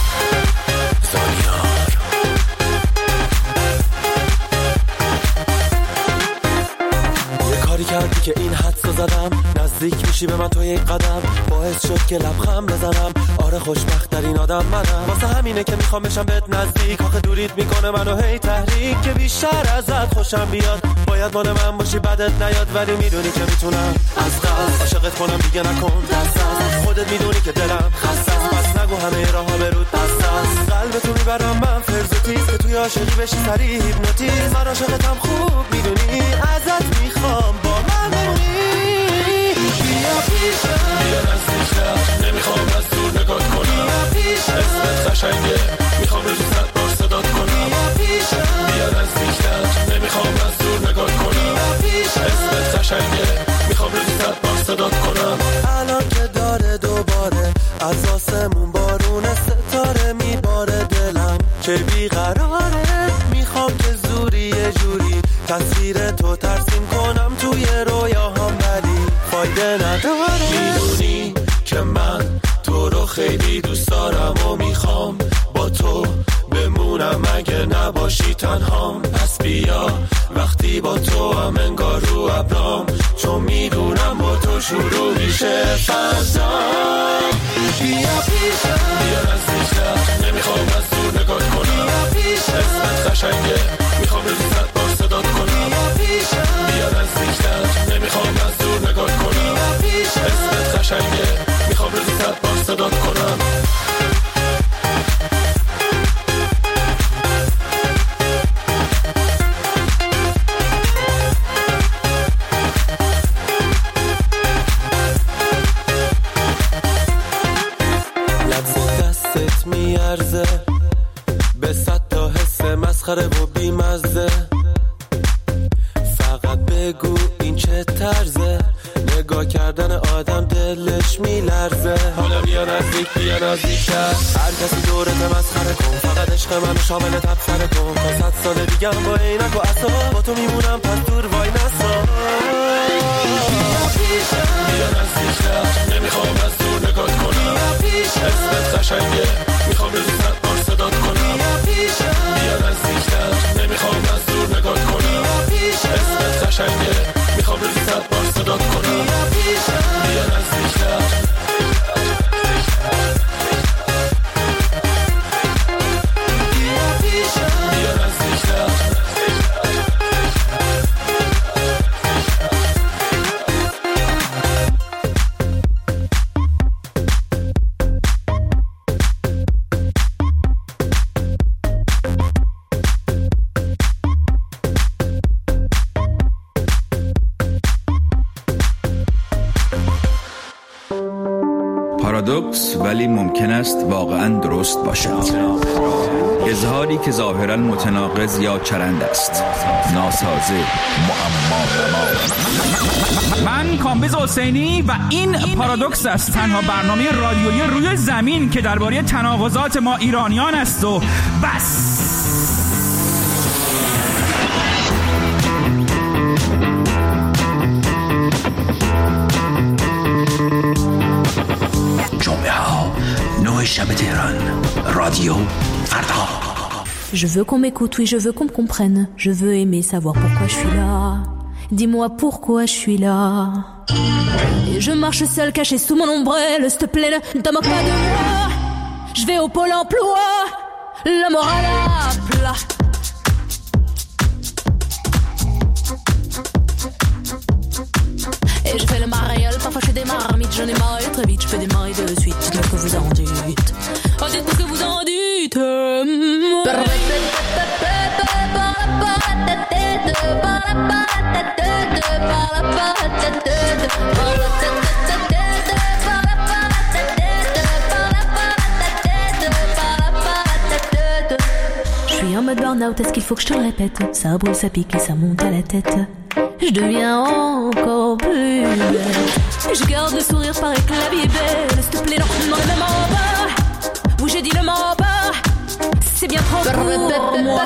کردی که این حدسو زدم، نزدیک میشی به من تو یک قدم، باعث شد که لبخند بزنم. آره خوشبخت ترین آدم منم، واسه همینه که میخوام بشم بهت نزدیک. آخه دوریت میکنه منو هی تحریک، که بیشتر ازت خوشم بیاد. باید مال من باشی بدت نیاد، ولی میدونی که میتونم از قلب عاشقت کنم. دیگه نکن دست از خودت، میدونی که دلم خسته است. بس نگو همه راه‌ها به رود بسته است. قلبتو میبرم من فرض و تیز، که توی عاشقی بشی سریع هیپنوتیزم. من عاشقتم خوب میدونی، ازت میخوام با من بمونی. بیا پیشم، بیا نزدیکتر، نمیخوام از دور نگات کنم. بیا پیشم، اسمت قشنگه، میخوام روزی 100 بار صدات کنم. بیا پیشم، بیا نزدیکتر، نمیخوام از دور نگات کنم. بیا پیشم، اسمت قشنگه، میخوام روزی 100 بار صدات کنم. الان که داره دوباره از آسمون بارون ستاره میباره، دلم چه بیقراره. میخوام که زوری یه جوری تصویر تو ترسیم کنم توی رویاهام، ولی فایده نداره. میدونی که من تو رو خیلی دوست دارم و میخوام با تو بمونم اگه نباشی تنهام. پس بیا وقتی با تو هم انگار رو ابرام، چون میدونم با تو شروع میشه فضا. بیا پیشم، بیا نزدیکتر، نمیخوام از دور نگات کنم. بیا پیشم، اسمت قشنگه، میخوام روزی 100 بار صدات کنم. بیا پیشم، بیا نزدیکتر، نمیخوام از دور نگات کنم. بیا پیشم، اسمت قشنگه، میخوام روزی 100 بار صدات کنم. میارزه به 100 تا حس مسخره و بیمزه. فقط بگو این چه طرزه، نگاه کردن آدم دلش میلرزه. حالا بیا نزدیک، بیا نزدیکتر، هر کسی دورت مسخره کن. فقط عشق منو شامل تبصره کن. تا 100 سال دیگه هم با عینک و عصا با تو میمونم، پس دور وای نسا. بیا پیشم، بیا نزدیکتر، نمیخوام از دور نگات کنم. بیا پیشم، اسمت قشنگه، میخوام روزی 100 بار صدات کنم. بیا پیشم، بیا نزدیکتر، نمیخوام از دور نگات کنم. بیا پیشم، اسمت قشنگه، میخوام روزی 100 بار صدات کنم. بیا پیشم، بیا نزدیکتر. بیا پیشم، بیا نزدیکتر. پارادوکس ولی ممکن است واقعا درست باشد. اظهاری که ظاهرا متناقض یا چرند است، ناسازه، معما. من کامبیز حسینی و این پارادوکس است، تنها برنامه رادیویی روی زمین که درباره تناقضات ما ایرانیان است و بس. جمعه ها 9 شب تهران، رادیو فردا. Je veux qu'on m'écoute, oui, je veux qu'on me comprenne. Je veux aimer savoir pourquoi je suis là. Dis-moi pourquoi je suis là. Et je marche seule, cachée sous mon ombrelle. S'il te plaît, ne te moque pas de moi. Je vais au pôle emploi, la morale à plat. Et je fais le mariole, parfois je fais des marmites. J'en ai marre très vite, je fais des maris de suite. Dites-moi ce que vous en dites. Oh, dites-moi ce que vous en dites. Je suis en mode burn-out, est-ce qu'il faut que je te le répète? Ça brûle, ça pique et ça monte à la tête. Je deviens encore plus belle. Je garde le sourire, paraît que la vie est belle. S'il te plaît, non, le m'en bas. Oui, j'ai dit le m'en bas. C'est bien trop pour moi.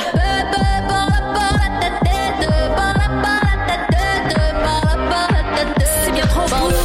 C'est bien trop pour moi.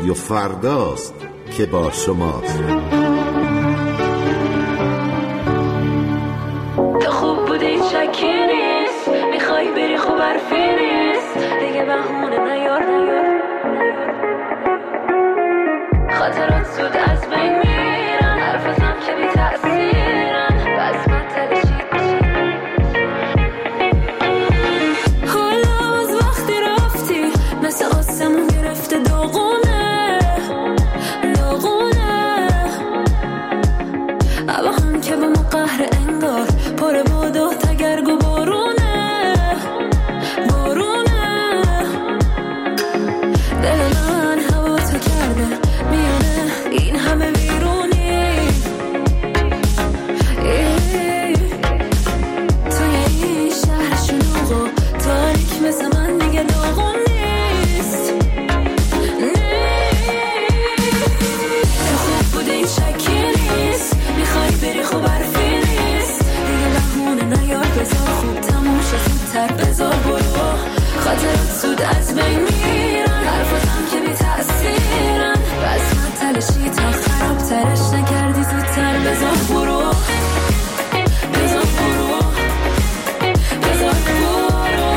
رادیو فرداست که با شماست. تو خوب بودی شکی نیست، میخوای بری خوب حرفی نیست، دیگه بهونه نیار خاطرات زود از بین میرن، حرفتم که بی تأثیرن، بس مطل شید حالا از وقتی رفتی مثل آسمون گرفته داغونه اما هم که با ما قهر انگار پر باد و تگرگ و بارونه دل من هوا تو کرده میونه این همه ویرونی توی این شهر شلوغ و تاریک مثل من دیگه داغون نیست تو خوب بودی شکی نیست، میخوای بری خوب حرفی نیست، دیگه بهونه نیار بذار خوب تموم شد زودتر بذار برو خاطرات زود از بین میرن، حرفاتم که بی تأثیرن، بس مطلشی تا خراب ترش نکردی زودتر بذار برو بذار برو بذار برو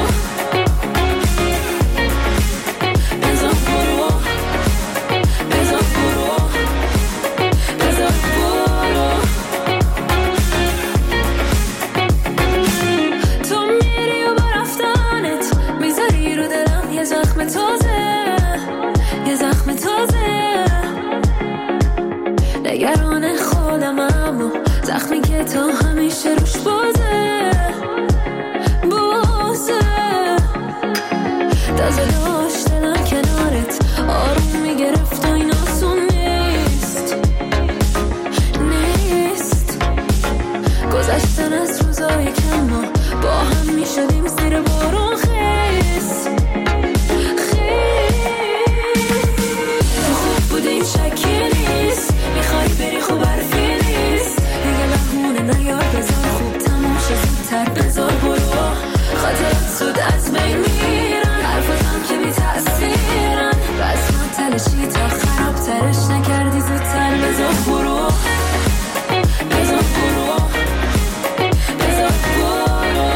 بذار برو بذار برو بذار برو تو میری و با رفتنت میذاری رو دلم یه زخم تازه نگران خودم اما زخمی که تا همیشه روش بازه تازه داشت دلم کنارت آروم میگرفت و این آسون نیست گذشتن از روزای کم ما با هم میشدیم زیر بارون خیس تو خوب بودی شکی نیست، میخوای بری خوب حرفی نیست، دیگه بهونه نیار بذار خوب تموم شد زودتر بذار برو خاطرات زود از بین میرن، حرفاتم که بی تأثیرن، بس مطلشی تا خراب ترش نکردی زودتر بذار برو بذار برو بذار برو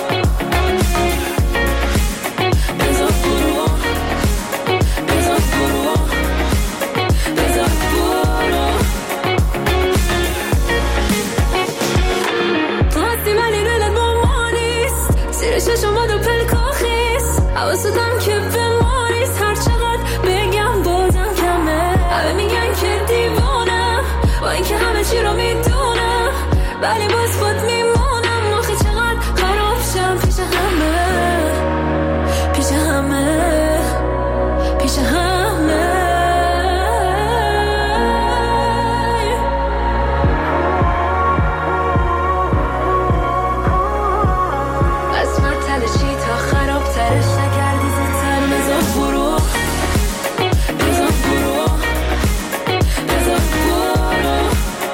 بذار برو بذار برو بذار برو تو هستی ولی دلت با ما نیست، زیر چشمات و پلکاخیست، حواستم که به ما نیست، هر چقدر بگم بازم کمه، همه میگن که دیوانم با اینکه همه چی رو میدونم، ولی باز خود میمونم آخه چقدر خراب شم پیش همه بس مطلشی تا خراب ترش نکردی زودتر بذار برو بذار برو بذار برو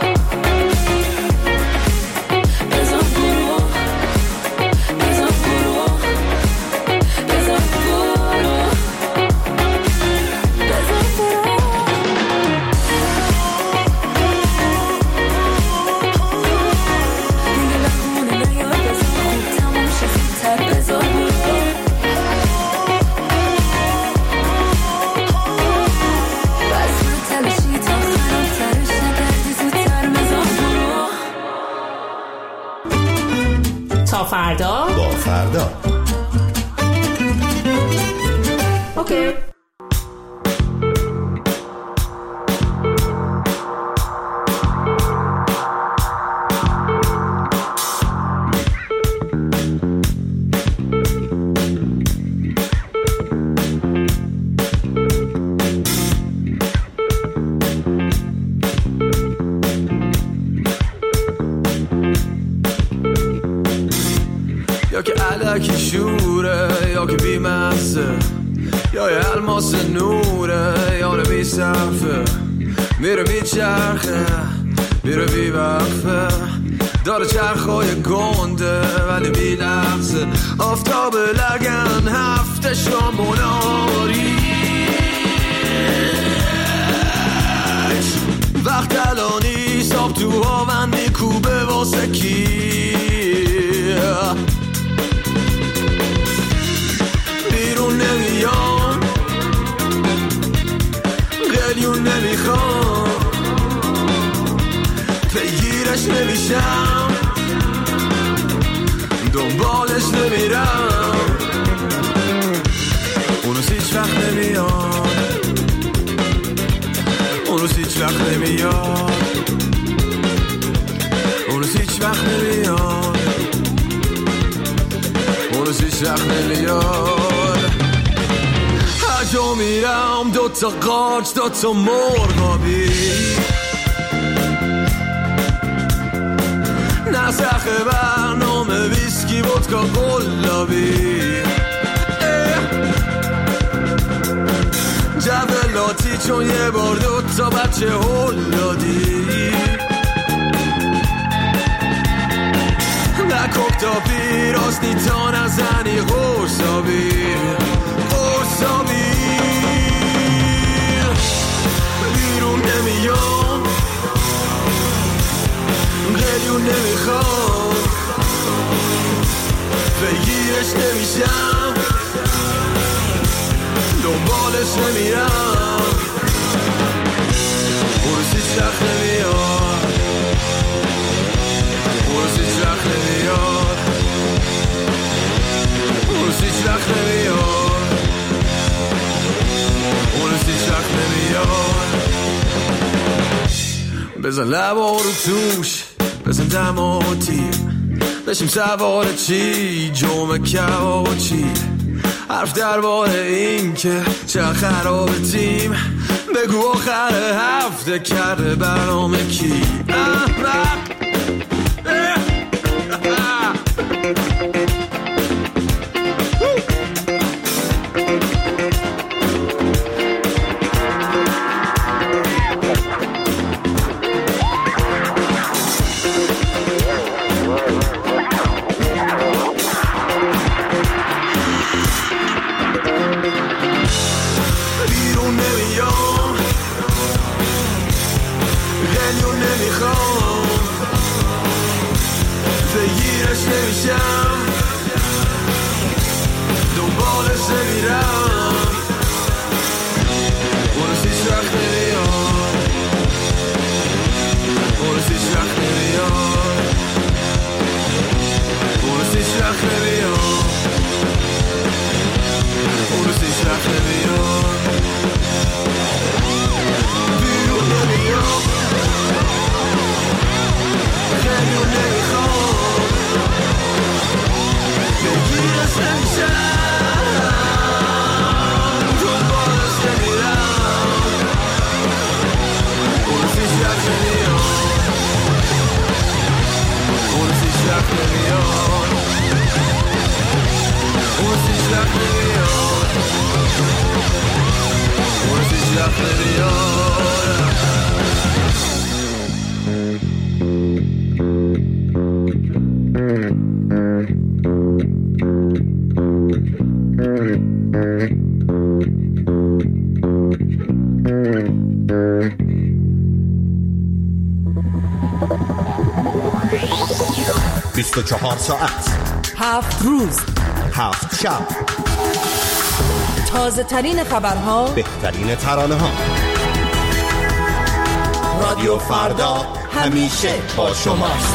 بذار برو بذار برو بذار برو بذار برو دیگه بهونه نیار بذار خوب تموم شد زودتر بذار برو بس مطلشی تا خراب ترش نکردی زودتر بذار برو تا فردا با فردا اوکی. یا که علکی شوره یا که بیمزه، یا یه الماس نوره یا رو بی صرفه، میره بی چرخه میره بی وقفه، داره چرخای گنده ولی بی لحظه، آفتاب لگن هفته شاموناری وقت الانی ساب تو هاوندی کوبه واسه کی بیرون نمیام قلیون نمیخوام پیگیرش نمیشم دنبالش نمیرم اونوز هیچ وقت نمیاد اونوز هیچ وقت نمیاد اونوز هیچ وقت نمیاد اونوز هیچ وقت نمیاد هر جا میرم دوتا قارچ دوتا مرغابی نسخ برنامه ویسکی ودکا قلابی جبلاتی چون یه بار دوتا بچه هل دادی نکک تا پیراستی تا نزنی قرصابی قرصابی بیرون نمیام قلیون نمیخوام بگیرش نمیشم دنبالش نمیرم اونوز هیچ وقت نمیاد اونوز هیچ وقت نمیاد اونوز هیچ وقت نمیاد اونوز هیچ وقت نمیاد بزن لبا رو توش بزن دما و تیر بشیم سوار چی جمعه کباب و چی حرف درباره این که چه خراب تیم بگو آخر هفته کرده برنامه کی چهار ساعت 7 روز 7 شب تازه ترین خبرها بهترین ترانه ها رادیو فردا همیشه با شماست.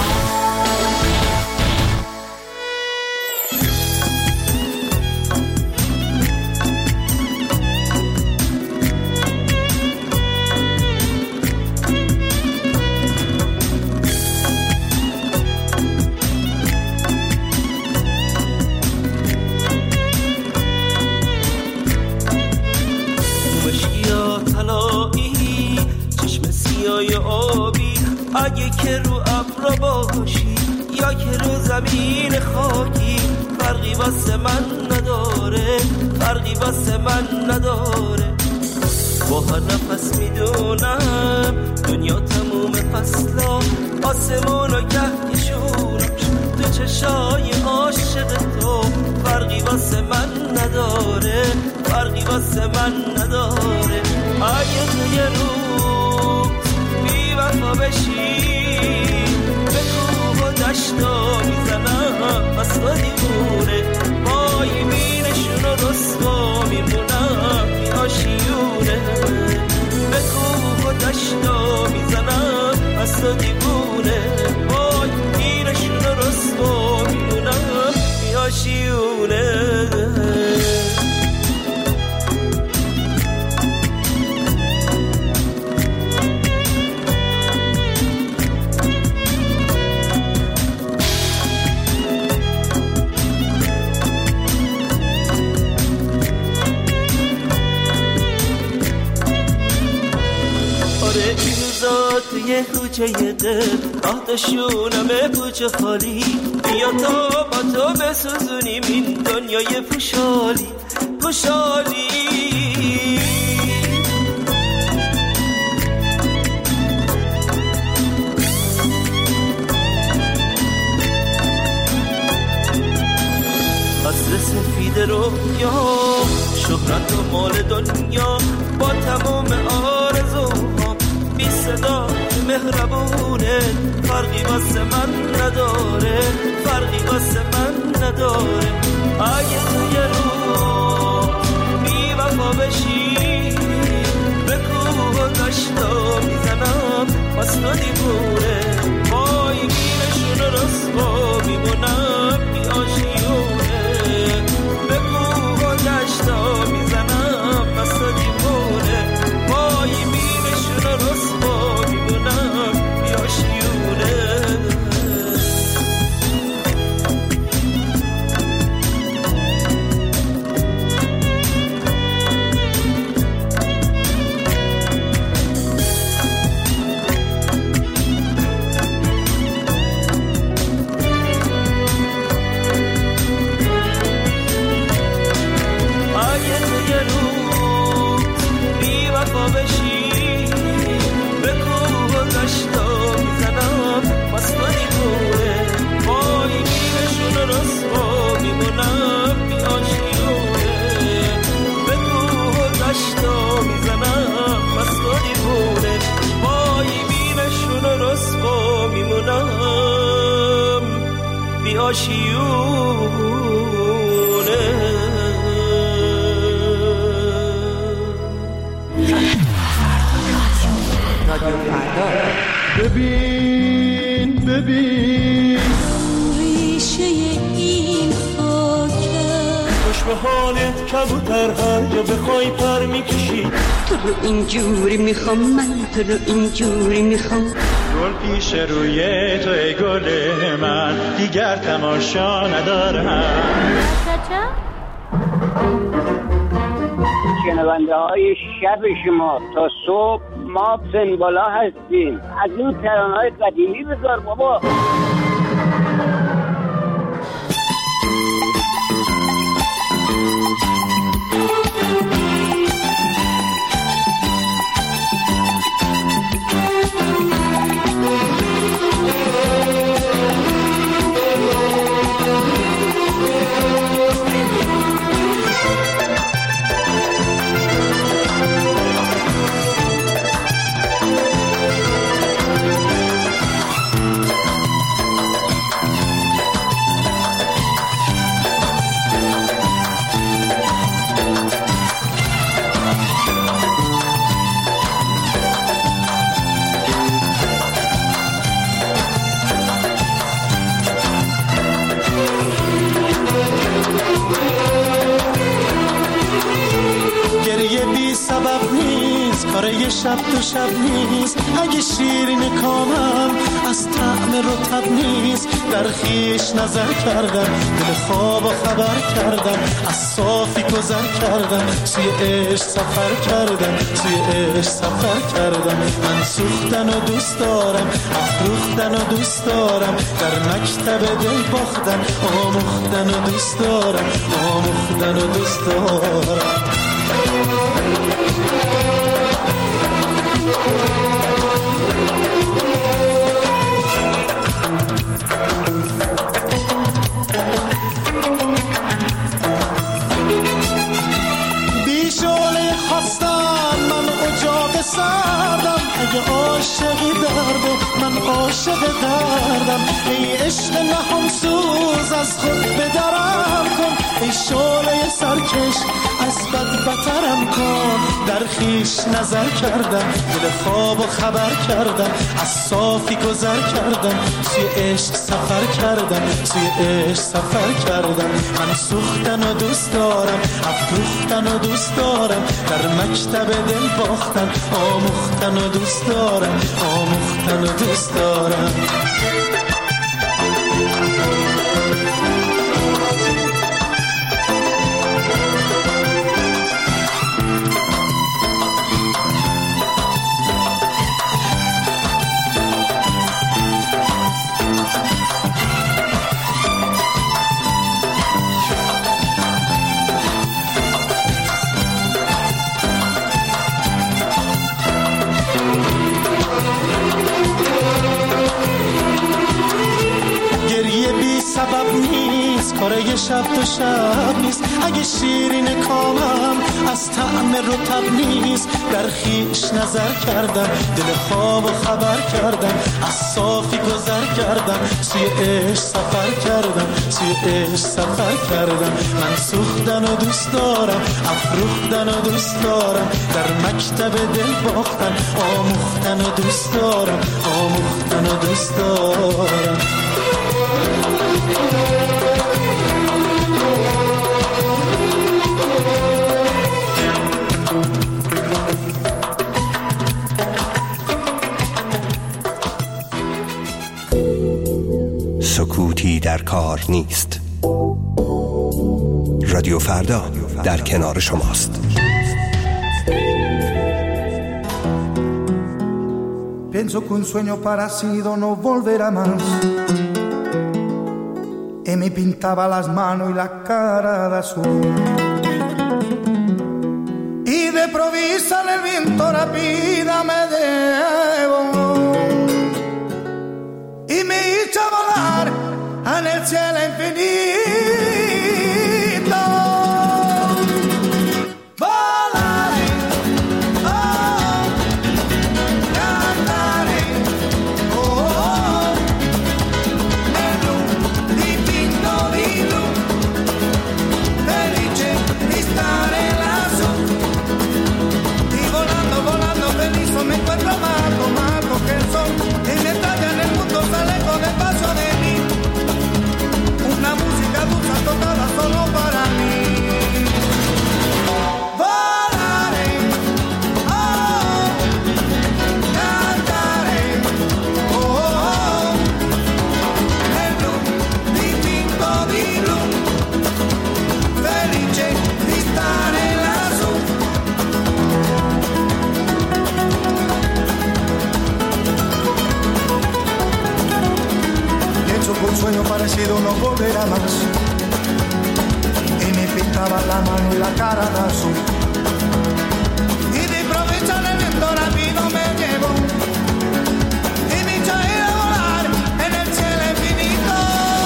اگه که رو ابر باشی یا که رو زمین خاکی فرقی واسه من نداره فرقی واسه من نداره با هر نفس میدونم دنیا تموم فصلا آسمون و گهیشونش تو چشای عاشق تو فرقی واسه من نداره فرقی واسه من نداره اگه تو یه روز وفا بشی به کوه و دشتا میزنم از تو دیوونه وای بینشون رو رسوا میمونم بی آشیونه به کوه و دشتا میزنم از تو دیوونه وای بینشون رو رسوا میمونم بی آشیونه توی کوچه دل آتشونم پوچه خالی بیا تا با تو بسوزونیم این دنیای پوشالی پوشالی قصر سفید رویا شهرت و مال دنیا با تمام آرزوها بی صدا مهربونه فرقی واسه من نداره فرقی واسه من نداره اگه توی رو بی وفا بشی به کوه و دشتا میزنم واسه تو دیوونه وای بینشون رسوا میمونم بی آشیونه به کوه و دشتا میزنم واسه تو دیوونه وای بینشون رسوا میمونم بی آشیونه ببین ببین ریشه این خاکه خوش به حالت کبوتر هر جا بخوای پر میکشی تو رو اینجوری میخوام من تو رو اینجوری میخوام گل پیش روی تو ای گل من دیگر تماشا ندارم شنونده های شب شما تا صبح ما سنبالا هستیم از این ترانه‌های قدیمی بذار بابا کاره شب تو شب نیست اگه شیرین کامم از طعم رطب نیست در خیش نظر کردم دل خواب و خبر کردم از صافی گذر کردم سوی عشق سفر کردم سوی عشق سفر کردم من سوختن و دوست دارم افروختن و دوست دارم در مکتب دل باختن آموختن و دوست دارم آموختن و دوست دارم بیشوله خواستم من اجاق سردم اگه عاشقی عاشق دردم. ای عشق نهان سوز از خود بدرم کن، ای شعله سرکش از بد بترم کن. در خیش نظر کردم، دل خواب و خبر کردم، از صافی گذر کردم، سوی عشق سفر کردم، سوی عشق سفر کردم. من سوختن و دوست دارم، افروختن و دوست دارم، در مکتب دل باختن، آموختن و دوست دارم، آموختن و دوست دارم. سبب نیست، کار یه شب تو شب نیست. اگه شیرین کامم از طعم رطب نیست، در خیش نظر کردم، دل خواب و خبر کردم، از صافی گذر کردم، سوی عشق سفر کردم، سوی عشق سفر کردم. من سوختن و دوست دارم، افروختن و دوست دارم، در مکتب دل باختن، آموختن و دوست دارم، آموختن و دوست دارم. سکوتی در کار نیست. رادیو فردا در کنار شماست. Pienso que un sueño parecido no volverá más. Y me pintaba las manos y la cara de azul. Y de improvviso en el viento rápida me debo. Y me hizo volar en el cielo infinito. Un sueño parecido no volverá más. Y me pintaba la mano y la cara de azul. Y de improviso en el viento rápido me llevó. Y me hizo ir a volar en el cielo infinito.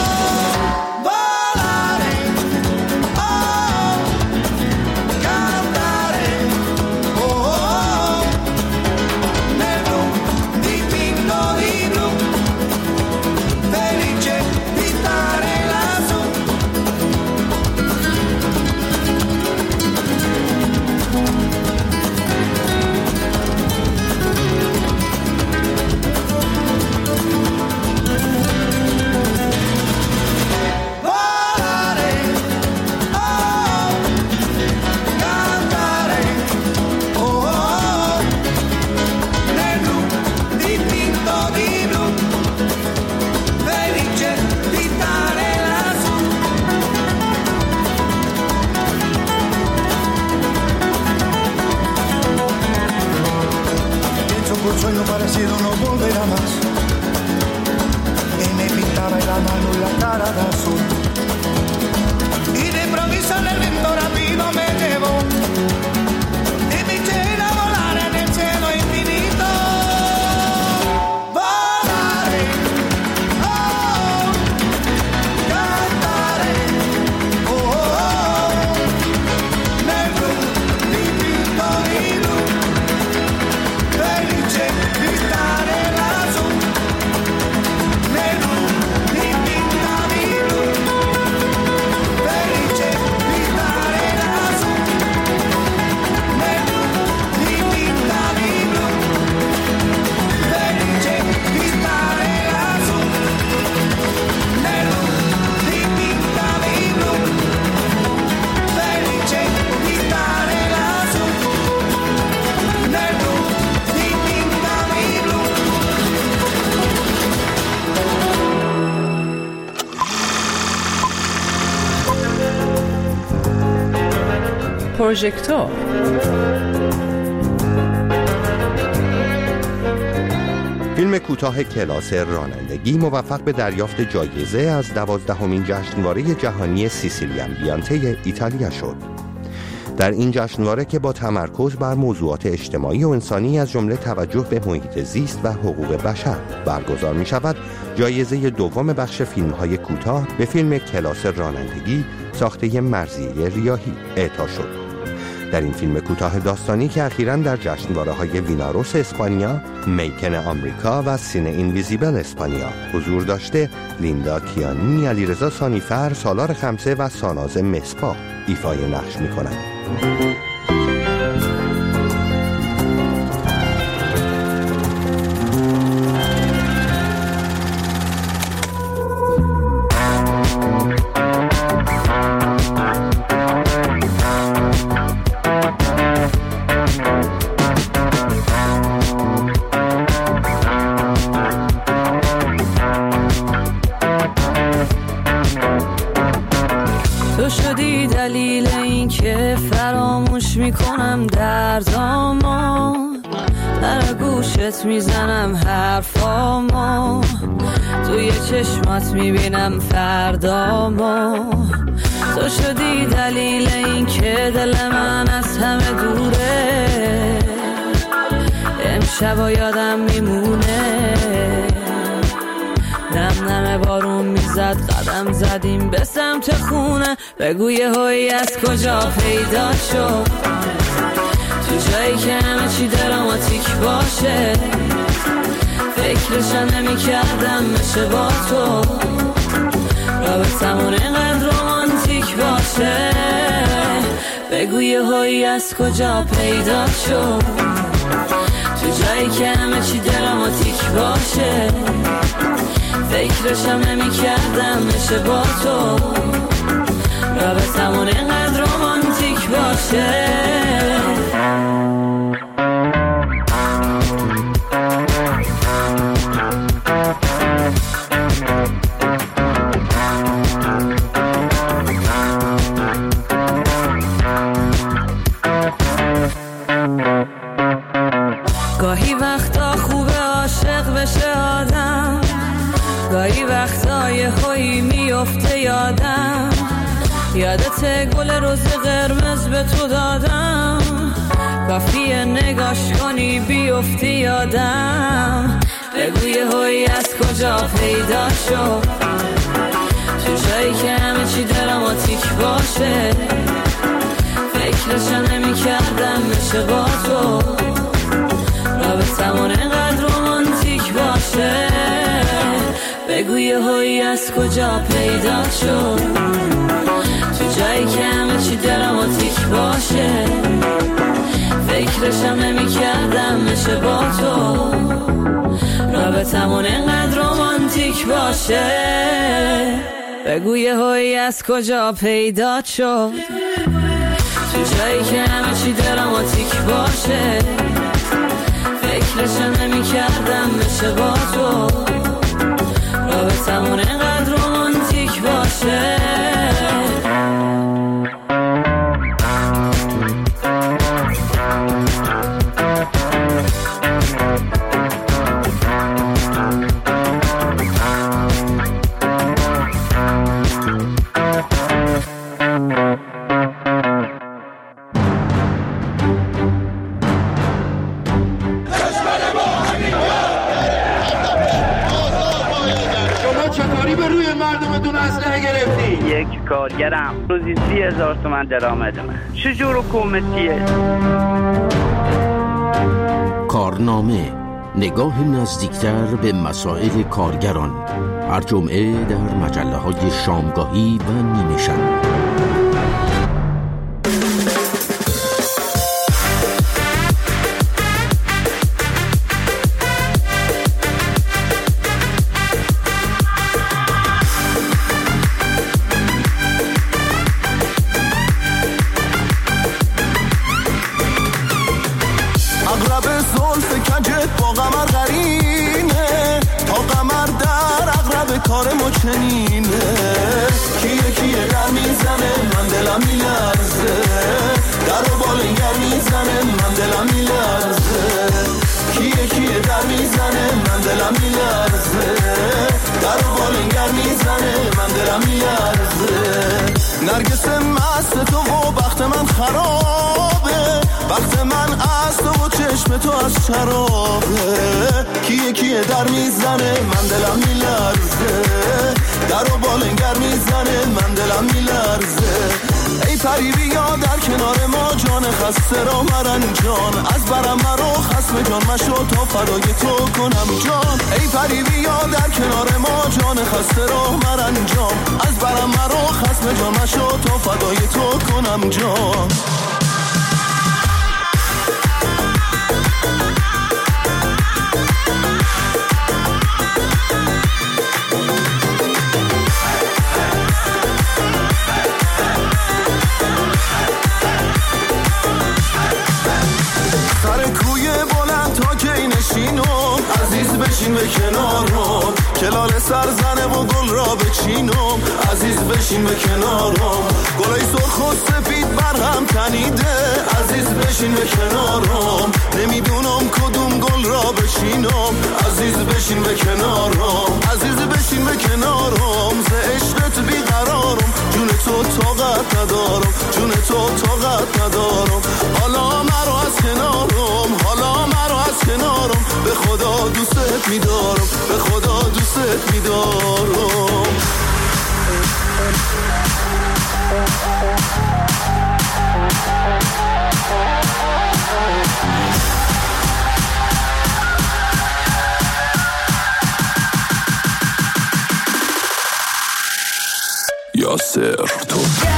Volaré, oh, cantaré, oh, oh, nel blu, dipinto di blu. Felice di stare lassù. Volare, oh, cantare, oh, oh, nel blu, dipinto di blu. Felice di stare lassù. Pienso que un sueño parecido no volverá más. Y me pintaba la mano y la cara de azul. Y de improviso en el viento rápido me llevó. Y me eché a volar en el cielo infinito. Volare, oh, cantare, oh, oh, nel blu, dipinto di blu. Felice di stare lassù. پروژکتور. فیلم کوتاه کلاس رانندگی موفق به دریافت جایزه از 12مین جشنواره جهانی سیسیلیان بیانته ایتالیا شد. در این جشنواره که با تمرکز بر موضوعات اجتماعی و انسانی از جمله توجه به محیط زیست و حقوق بشر برگزار می شود، جایزه دوم بخش فیلم‌های کوتاه به فیلم کلاس رانندگی ساخته مرضیه ریاحی اعطا شد. در این فیلم کوتاه داستانی که اخیراً در جشنواره‌های ویناروس اسپانیا، میکن آمریکا و سینه اینویزیبل اسپانیا حضور داشته، لیندا کیانی، علیرضا سانیفر، سالار خمسه و ساناز مصباح ایفای نقش می‌کنند. دلیل این که فراموش میکنم دردامو، در گوشت میزنم حرفامو، توی چشمات میبینم فردامو. تو شدی دلیل این که دل من از همه دوره، امشبا یادم میمونه. نم نم بارون میزد، قدم زدیم به سمت خونه. بگو یه هایی از کجا پیدا شد، تو جایی که همه چی دراماتیک باشه. فکرشم نمی کردم میشه با تو رابطمون اینقدر رومانتیک باشه. بگو یه هایی از کجا پیدا شد، تو جایی که همه چی دراماتیک باشه. فکرشم نمی کردم میشه با تو رابطمون اینقدر رومانتیک باشه. گاهی وقتا خوبه عاشق بشه آدم، گاهی وقتا یه هایی میفته یادم. یادت گل روز قرمز به تو دادم، کافیه نگاش کنی بیفتی یادم. بگو یه هایی از کجا پیدا شد، تو جایی که همه چی دراماتیک باشه. فکرشم نمی کردم میشه با تو رابطمون اینقدر رومانتیک باشه. بگو یه هایی از کجا پیدا شد، تو جایی که همه چی دراماتیک باشه. فکرشم نمی کردم میشه با تو رابطمون اینقدر رومانتیک باشه. بگو یه هایی از کجا پیدا شد، تو جایی که همه چی دراماتیک باشه. فکرشم نمی کردم میشه با تو رابطمون اینقدر رومانتیک باشه. یک کارگرم روزی 30,000 تومان درآمدمه. چجور حکومتیه؟ کارنامه، نگاه نزدیکتر به مسائل کارگران، هر جمعه در مجله‌های شامگاهی و نیمه شب. کار ما چنینه، کیه در میزنه من دلم میلرزه، در نرگس مست تو و بخت من خرابه، بخت من از تو و چشم تو از شرابه. کیه در میزنه من دلم میلرزه، در و بالنگر میزنه من دلم میلرزه. ای پری بیا در کنار ما جان خسته را مرن جان، از برم مرو خسم جان مشو تا فدای تو کنم جان. ای پری بیا در کنار ما جان خسته را مرن جان، از برم مرو خسم جان مشو تا فدای تو کنم جان. عزیز بشین به کنارم، کلال سرزنه و گل را بچینم. عزیز بشین به کنارم، گلای سرخ و سفید برهم تنیده. عزیز بشین به کنارم، نمیدونم کدوم گل را بچینم. عزیز بشین به کنارم، عزیز بشین به کنارم. ز عشقت بیقرارم، جون تو طاقت ندارم، جون تو طاقت ندارم. حالا مرو از کنارم، حالا مرو از کنارم. به خدا دوستت میدارم، به خدا دوستت میدارم. یاسر تو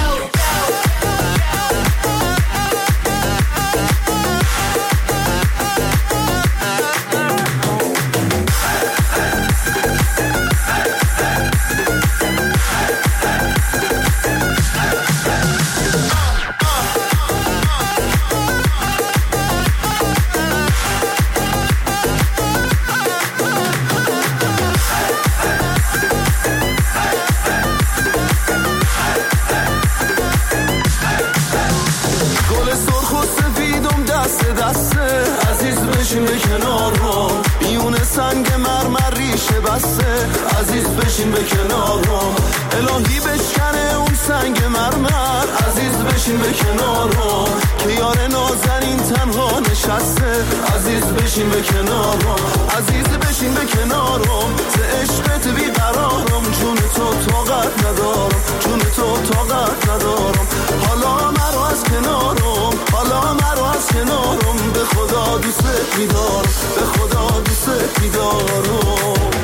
عزیز بشین به کنارم، الهی بشکنه اون سنگ مرمر. عزیز بشین به کنارم، که یار نازنین تنها نشسته. عزیز بشین به کنارم، عزیز بشین به کنارم. ز عشقت بیقرارم، جون تو طاقت ندارم، جون تو طاقت ندارم. حالا مرو از کنارم، حالا مرو از کنارم. به خدا دوستت میدارم، به خدا دوستت میدارم.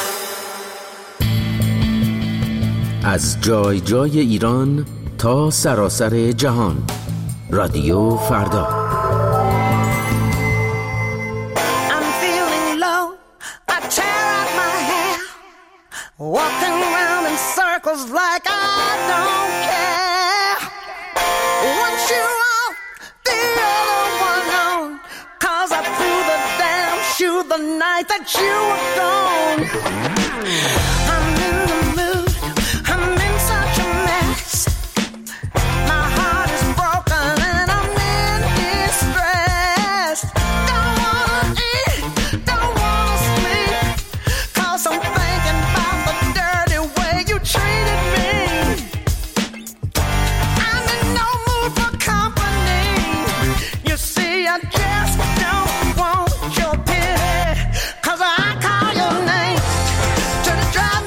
از جای جای ایران تا سراسر جهان، رادیو فردا. I'm feeling low, I tear out my hair, walking around in circles like I don't care. Once you're off, the other one on, 'cause I threw the damn shoe the night that you were gone. I'm in the mood, I'm in such a mess. My heart is broken and I'm in distress. Don't wanna eat, don't wanna sleep, 'cause I'm thinking about the dirty way you treated me. I'm in no mood for company. You see, I just don't want your pity, 'cause I call your name to drive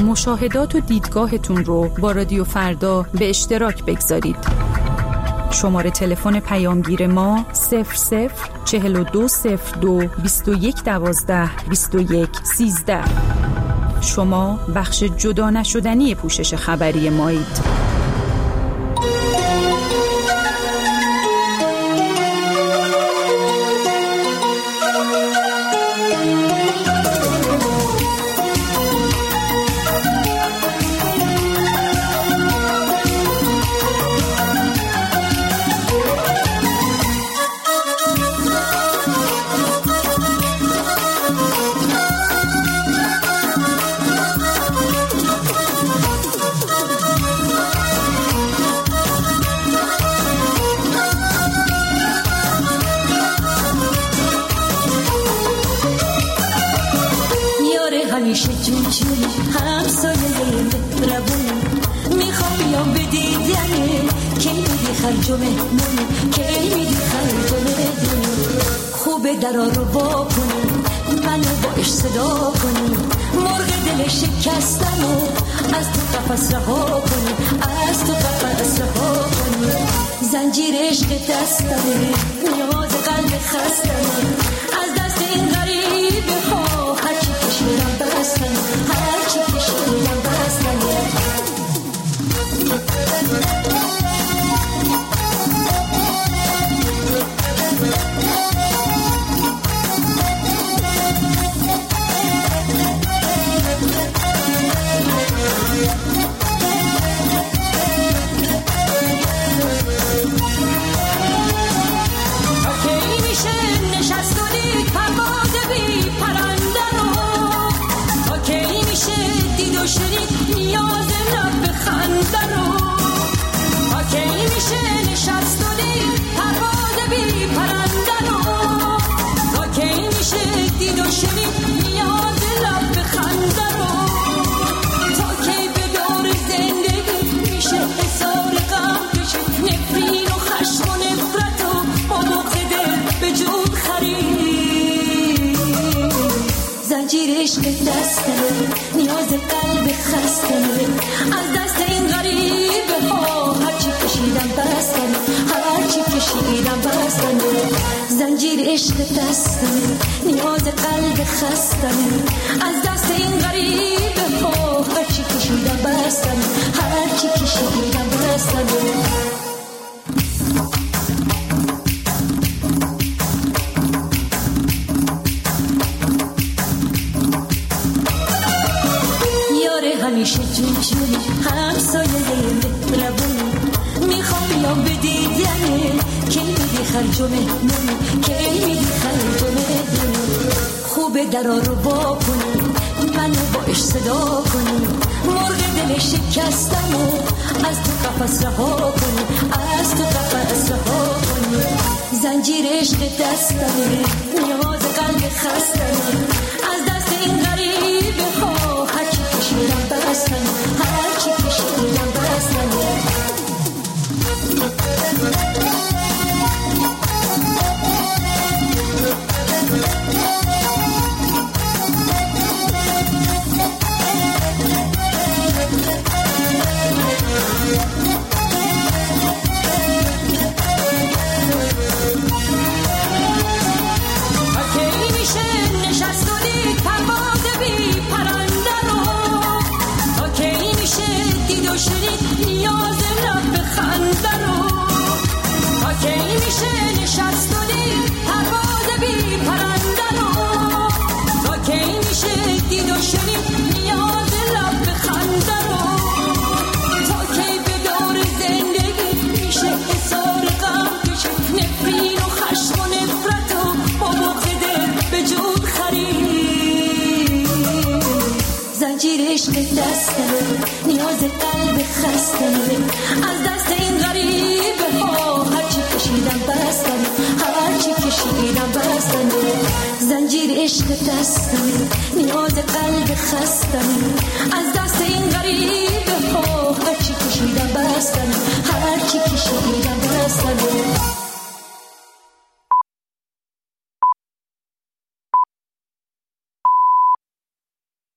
مشاهدات و دیدگاهتون رو با رادیو فردا به اشتراک بگذارید. شماره تلفن پیامگیر ما 004202 2112 2113. شما بخش جدا نشدنی پوشش خبری مایید. همیشه جون همسایه مهربون میخوام بیام به دیدنه کی میدی خرج و مهمون کی میدی خرج و مهمون خوبه درا رو با کنی منو باش صدا کنی مرغ دل شکستم و از تو قفس رها کنی از تو قفس رها کنی زنجیر عشق دستمه نیاز قلب خستمه از دست این غریبه ها هرچی کشیدم بستم هرچی کشیدم بستم عشق دستمه نیاز قلب خستمه از دست این غریبه ها هرچی کشیدم بستمه هرچی کشیدم بستمه زنجیر عشق دستمه نیاز قلب خستمه از دست این غریبه ها هرچی کشیدم بستمه هرچی کشیدم بستمه همیشه جون همسایه مهربون میخوام بیام به دیدنه کی میدی خرج و مهمون کی میدی خرج و مهمون خوبه درا رو با کنی منو باش صدا کنی مرغ دل شکستم و از تو قفس رها کنی از تو قفس رها کنی زنجیر عشق دستمه نیاز قلب خستمه از دست این غریبه ها هرچی کشیدم بستم هرچی کشیدم بستم عشق دستمه نیاز قلب خستمه از دست این غریبه ها هرچی کشیدم بستم هرچی کشیدم بستم زنجیر عشق دستمه نیاز قلب خستمه از دست این غریبه ها هرچی کشیدم بستم